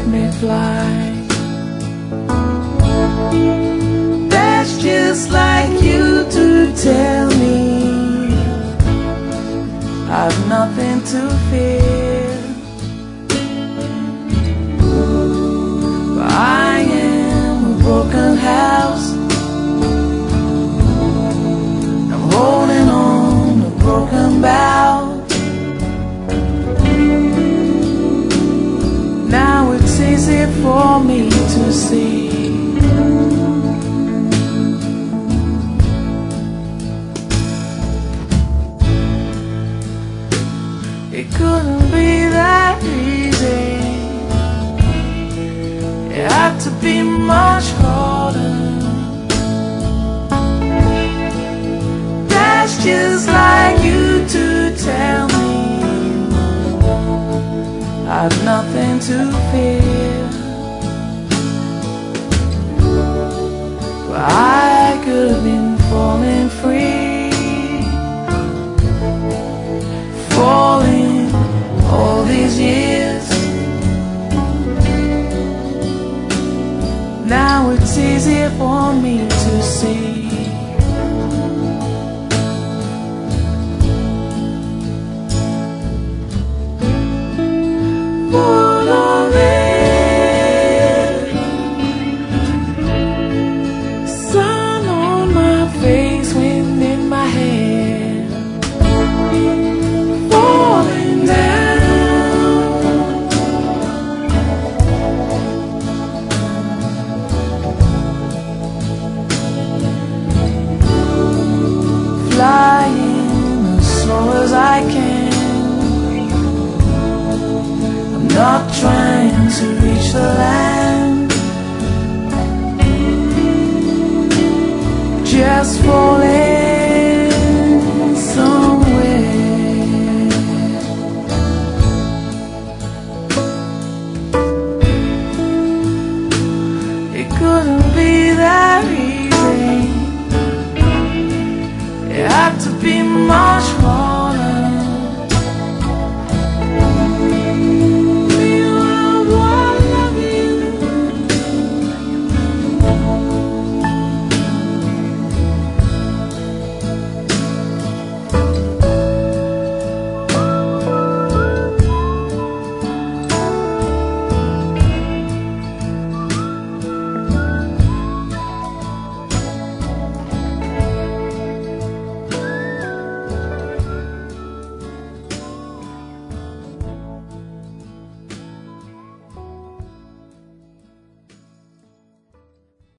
let me fly. That's just like you to tell me I've nothing to fear. But I am a broken house, I'm holding on a broken bough. Now it's easy for me to see it couldn't be that easy. It had to be much harder. That's just like you to tell me I've nothing to fear. But I could have been falling free, falling all these years. Now it's easier for me to see. Put on it, sun on my face, wind in my hair, falling down. Flying as slow as I can, not trying to reach the land, just falling somewhere. It couldn't be that easy. It had to be much harder.